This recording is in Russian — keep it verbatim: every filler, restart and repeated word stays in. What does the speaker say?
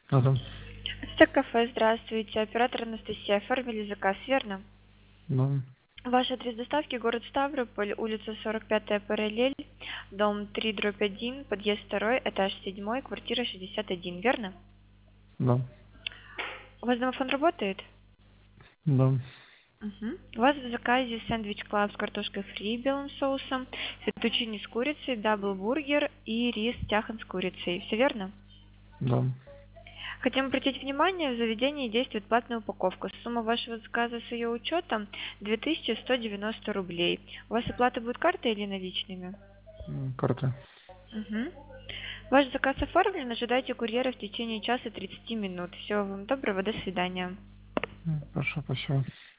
Алло. Это кафе, здравствуйте. Оператор Анастасия. Оформили заказ, верно? Да. Ваш адрес доставки город Ставрополь, улица сорок пятая параллель, дом три дробь один, подъезд второй, этаж седьмой, квартира шестьдесят один, верно? Да. У вас домофон работает? Да. Угу. У вас в заказе сэндвич клаб с картошкой фри и белым соусом, феттучини с курицей, даблбургер и рис тяхан с курицей. Все верно? Да. Хотим обратить внимание, в заведении действует платная упаковка. Сумма вашего заказа с ее учетом две тысячи сто девяносто рублей. У вас оплата будет картой или наличными? М, Карта. Угу. Ваш заказ оформлен, ожидайте курьера в течение часа тридцати минут. Всего вам доброго, до свидания. М, Хорошо, спасибо.